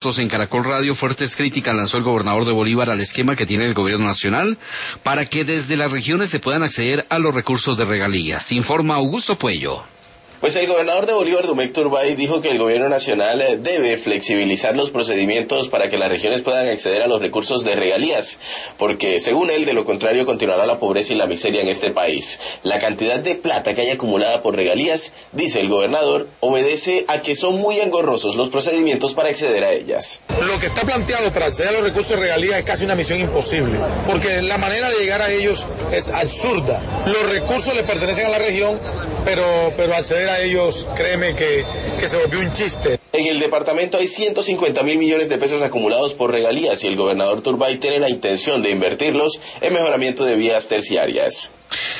En Caracol Radio, fuertes críticas lanzó el gobernador de Bolívar al esquema que tiene el gobierno nacional para que desde las regiones se puedan acceder a los recursos de regalías. Informa Augusto Puello. Pues el gobernador de Bolívar, Domecq Turbay, dijo que el gobierno nacional debe flexibilizar los procedimientos para que las regiones puedan acceder a los recursos de regalías, porque según él, de lo contrario continuará la pobreza y la miseria en este país. La cantidad de plata que hay acumulada por regalías, dice el gobernador, obedece a que son muy engorrosos los procedimientos para acceder a ellas. Lo que está planteado para acceder a los recursos de regalías es casi una misión imposible, porque la manera de llegar a ellos es absurda. Los recursos le pertenecen a la región, pero acceder a ellos, créeme que se volvió un chiste. En el departamento hay 150.000 millones de pesos acumulados por regalías y el gobernador Turbay tiene la intención de invertirlos en mejoramiento de vías terciarias.